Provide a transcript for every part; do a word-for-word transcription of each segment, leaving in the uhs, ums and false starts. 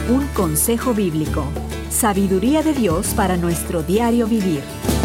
Un consejo bíblico. Sabiduría de Dios para nuestro diario vivir.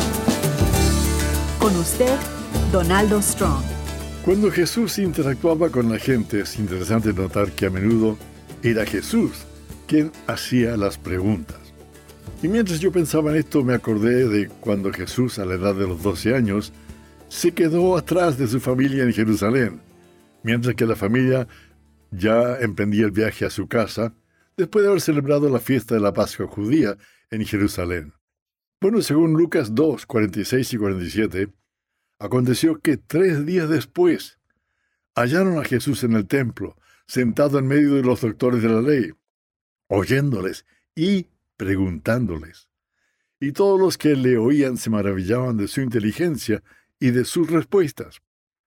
Con usted, Donaldo Strong. Cuando Jesús interactuaba con la gente, es interesante notar que a menudo era Jesús quien hacía las preguntas. Y mientras yo pensaba en esto, me acordé de cuando Jesús, a la edad de los doce años, se quedó atrás de su familia en Jerusalén, mientras que la familia ya emprendía el viaje a su casa, después de haber celebrado la fiesta de la Pascua judía en Jerusalén. Bueno, según Lucas dos, cuarenta y seis y cuarenta y siete, aconteció que tres días después hallaron a Jesús en el templo, sentado en medio de los doctores de la ley, oyéndoles y preguntándoles. Y todos los que le oían se maravillaban de su inteligencia y de sus respuestas.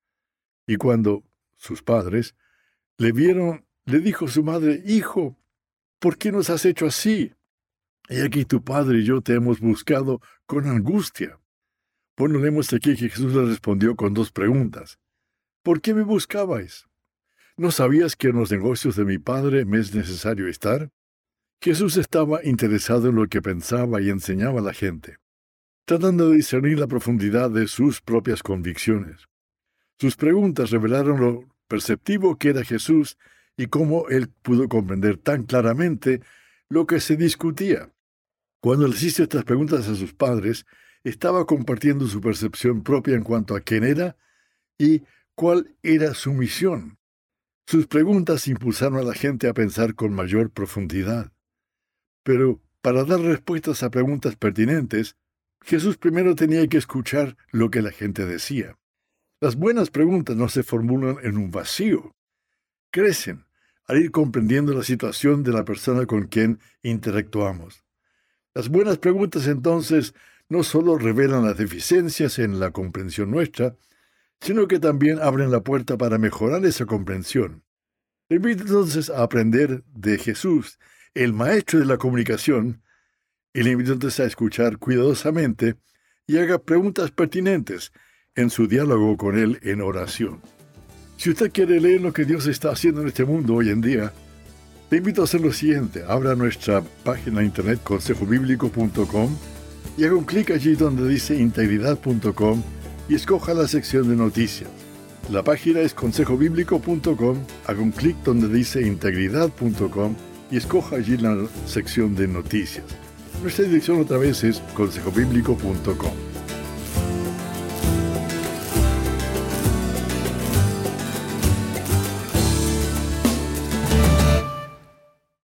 Y cuando sus padres le vieron, le dijo su madre: «Hijo, ¿por qué nos has hecho así? Y aquí tu padre y yo te hemos buscado con angustia». Bueno, leemos aquí que Jesús le respondió con dos preguntas. ¿Por qué me buscabais? ¿No sabías que en los negocios de mi padre me es necesario estar? Jesús estaba interesado en lo que pensaba y enseñaba a la gente, tratando de discernir la profundidad de sus propias convicciones. Sus preguntas revelaron lo perceptivo que era Jesús y cómo él pudo comprender tan claramente lo que se discutía. Cuando le hizo estas preguntas a sus padres, estaba compartiendo su percepción propia en cuanto a quién era y cuál era su misión. Sus preguntas impulsaron a la gente a pensar con mayor profundidad. Pero para dar respuestas a preguntas pertinentes, Jesús primero tenía que escuchar lo que la gente decía. Las buenas preguntas no se formulan en un vacío. Crecen al ir comprendiendo la situación de la persona con quien interactuamos. Las buenas preguntas entonces no solo revelan las deficiencias en la comprensión nuestra, sino que también abren la puerta para mejorar esa comprensión. Le invito entonces a aprender de Jesús, el maestro de la comunicación, y le invito entonces a escuchar cuidadosamente y haga preguntas pertinentes en su diálogo con él en oración. Si usted quiere leer lo que Dios está haciendo en este mundo hoy en día, le invito a hacer lo siguiente: abra nuestra página de internet consejo bíblico punto com y haga un clic allí donde dice integridad punto com y escoja la sección de noticias. La página es consejo bíblico punto com, haga un clic donde dice integridad punto com y escoja allí la sección de noticias. Nuestra dirección otra vez es consejo bíblico punto com.